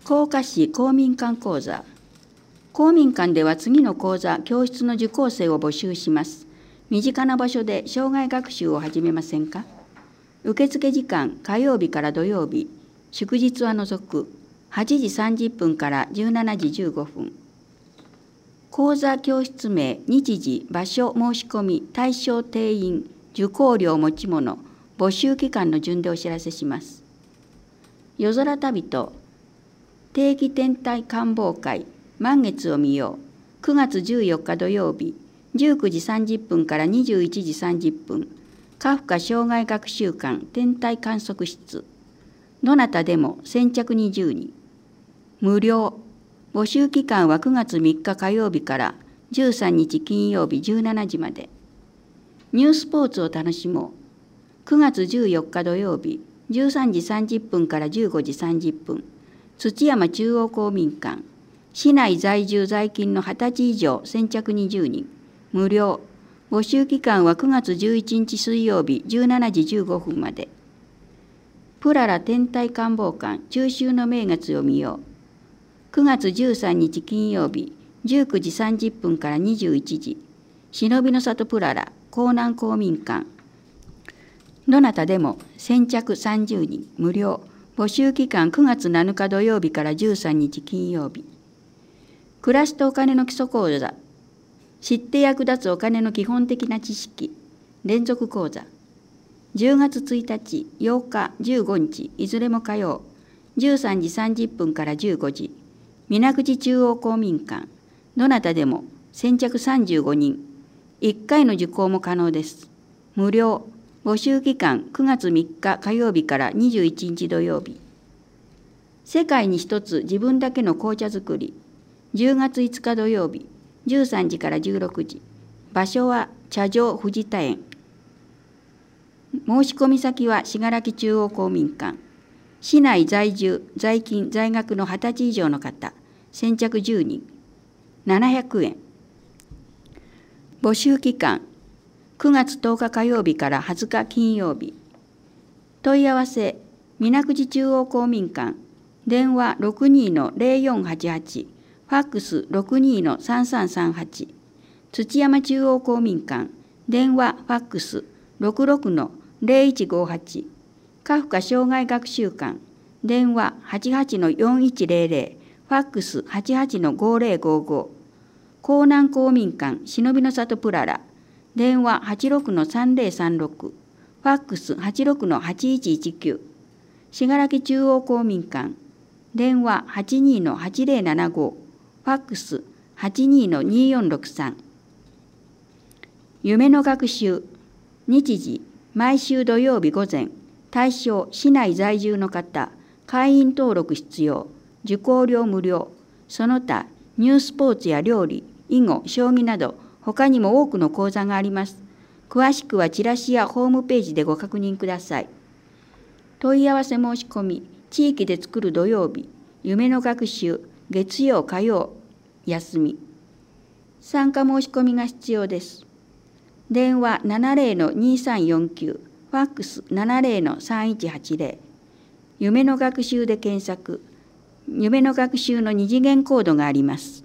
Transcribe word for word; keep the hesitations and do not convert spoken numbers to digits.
甲賀市公民館講座。公民館では次の講座、教室の受講生を募集します。身近な場所で生涯学習を始めませんか？受付時間、火曜日から土曜日、祝日は除く、はちじさんじゅっぷんからじゅうしちじじゅうごふん。講座教室名、日時、場所、申し込み、対象定員、受講料持ち物、募集期間の順でお知らせします。夜空旅と定期天体観望会、満月を見よう。くがつじゅうよっか土曜日、じゅうくじさんじゅっぷんからにじゅういちじさんじゅっぷん、カフカ生涯学習館天体観測室。どなたでも先着にじゅうにん。無料。募集期間はくがつみっか火曜日からじゅうさんにち金曜日じゅうしちじまで。ニュースポーツを楽しもう。くがつじゅうよっか土曜日、じゅうさんじさんじゅっぷんからじゅうごじさんじゅっぷん、土山中央公民館。市内在住在勤のはたち以上先着にじゅうにん。無料。募集期間はくがつじゅういちにち水曜日じゅうしちじじゅうごふんまで。プララ天体観望館中秋の名月を見よう。くがつじゅうさんにち金曜日じゅうくじさんじゅっぷんからにじゅういちじ。忍びの里プララ江南公民館。どなたでも先着さんじゅうにん無料。募集期間くがつなのか土曜日からじゅうさんにち金曜日。暮らしとお金の基礎講座。知って役立つお金の基本的な知識。連続講座。じゅうがつついたち、ようか、じゅうごにち、いずれも火曜。じゅうさんじさんじゅっぷんからじゅうごじ。水口中央公民館。どなたでも先着さんじゅうごにん。いっかいの受講も可能です。無料。募集期間くがつみっか火曜日からにじゅういちにち土曜日。世界に一つ自分だけの紅茶作り。じゅうがついつか土曜日、じゅうさんじからじゅうろくじ。場所は茶城藤田園。申し込み先は信楽中央公民館。市内在住、在勤、在学のはたち以上の方、先着じゅうにん。ななひゃくえん。募集期間くがつとおか火曜日からはつか金曜日。問い合わせ、水口中央公民館。電話 ろくにのゼロよんはちはち。ファックス ろくにのさんさんさんはち。土山中央公民館。電話、ファックス ろくろくのゼロいちごはち。カフカ生涯学習館。電話 はちはちのよんいちゼロゼロ。ファックス はちはちのごゼロごご。江南公民館忍びの里プララ。電話 はちろくのさんゼロさんろく。ファックス はちろくのはちいちいちきゅう。信楽中央公民館。電話 はちにのはちゼロななご。ファックス はちにのによんろくさん。夢の学習。日時、毎週土曜日午前。対象、市内在住の方。会員登録必要。受講料無料。その他、ニュースポーツや料理、囲碁、将棋など、他にも多くの講座があります。詳しくはチラシやホームページでご確認ください。問い合わせ申し込み、地域で作る土曜日、夢の学習、月曜、火曜、休み。参加申し込みが必要です。電話 ななゼロのにさんよんきゅう、ファックス ななゼロのさんいちはちゼロ。夢の学習で検索。夢の学習の二次元コードがあります。